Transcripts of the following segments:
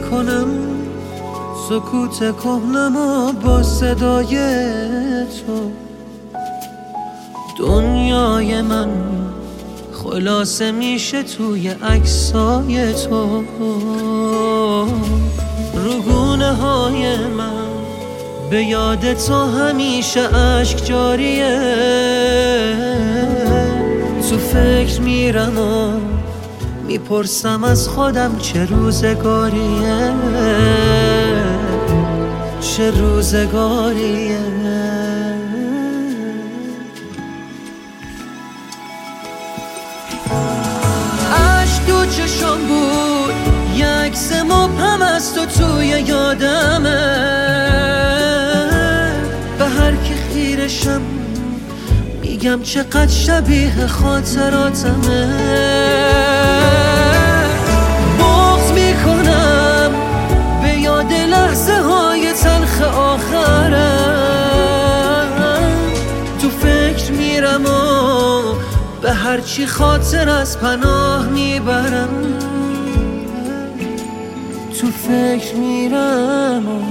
میکنم سکوت کهنمو با صدای تو. دنیای من خلاصه میشه توی عکسای تو. روگونه های من به یاد تو همیشه اشک جاریه. تو فکر میرم و میپرسم از خودم چه روزگاریه، چه روزگاریه. عشق تو چشم بود، یک عکس مبهم از تو توی یادمه. به هر کی خیرشم میگم چقدر شبیه خاطراتمه. بغض میکنم به یاد لحظه های تلخ آخرم. تو فکر میرم و به هرچی خاطر از پناه میبرم. تو فکر میرم و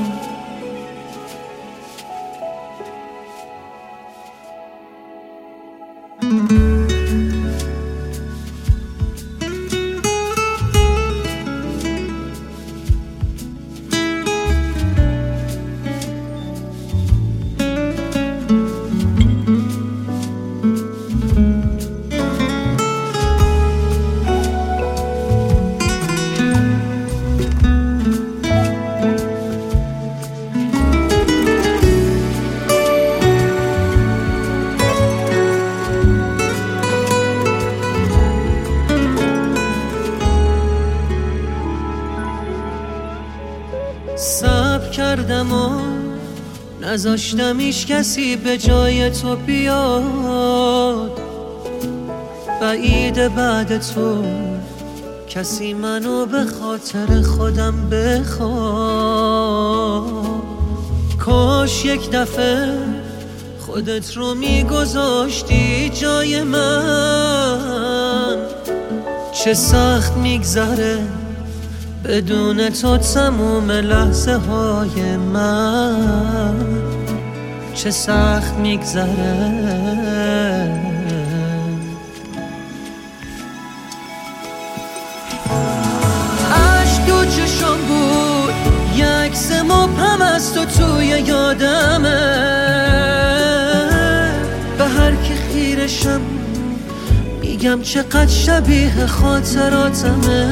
صبر کردم و نذاشتم هیچ کسی به جای تو بیاد. بعید بعد تو کسی منو به خاطر خودم بخواد. کاش یک دفعه خودت رو میگذاشتی جای من. چه سخت میگذره بدون تو تموم لحظه های من. چه سخت میگذره. عشق تو چشم بود، یک عکس مبهم از تو توی یادمه. به هر کی خیرشم میگم چقدر شبیه خاطراتمه.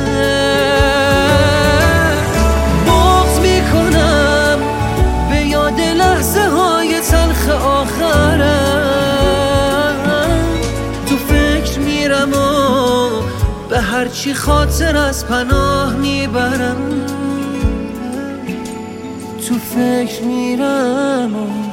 بغض میکنم به یاد لحظه های تلخ آخرم. تو فکر میرم و به هرچی خاطر از پناه میبرم. تو فکر میرم و